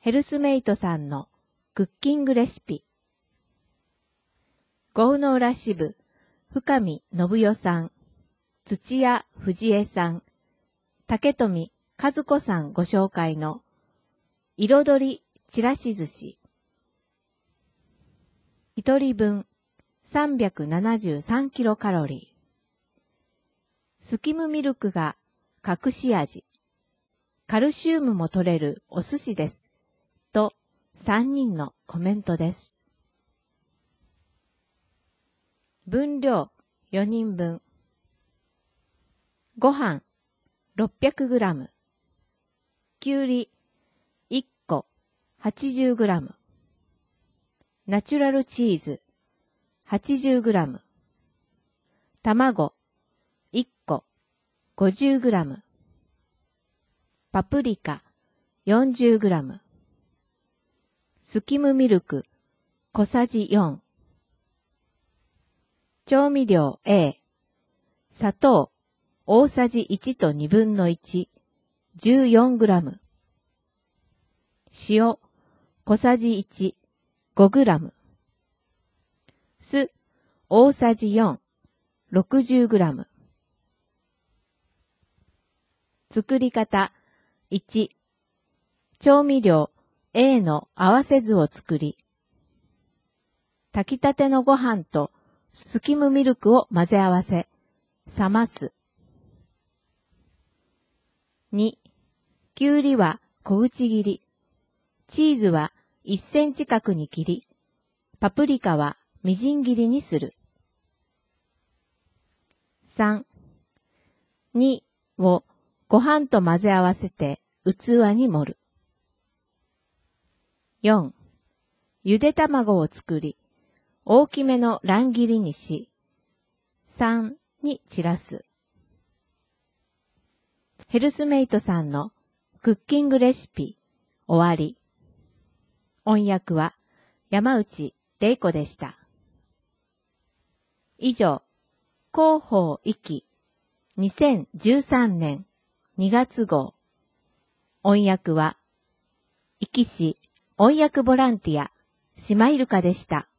ヘルスメイトさんのクッキングレシピ。郷ノ浦支部、深見信代さん、土屋藤江さん、竹富和子さんご紹介の彩りちらし寿司。一人分373キロカロリー。スキムミルクが隠し味。カルシウムも取れるお寿司です。と3人のコメントです。分量4人分。ご飯 600g。きゅうり1個 80g。ナチュラルチーズ 80g。卵1個 50g。パプリカ 40g。スキムミルク小さじ4。調味料 A。砂糖大さじ1と2分の1、14g。塩小さじ1、5g。酢大さじ4、60g。作り方1。調味料 A の合わせ酢を作り、炊きたてのご飯とスキムミルクを混ぜ合わせ、冷ます。2. きゅうりは小口切り、チーズは1センチ角に切り、パプリカはみじん切りにする。3. 2をご飯と混ぜ合わせて器に盛る。4. ゆで卵を作り、大きめの乱切りにし、3に散らす。ヘルスメイトさんのクッキングレシピ終わり。音訳は山内玲子でした。以上、広報壱岐2013年2月号。音訳は壱岐市音訳ボランティア、島イルカでした。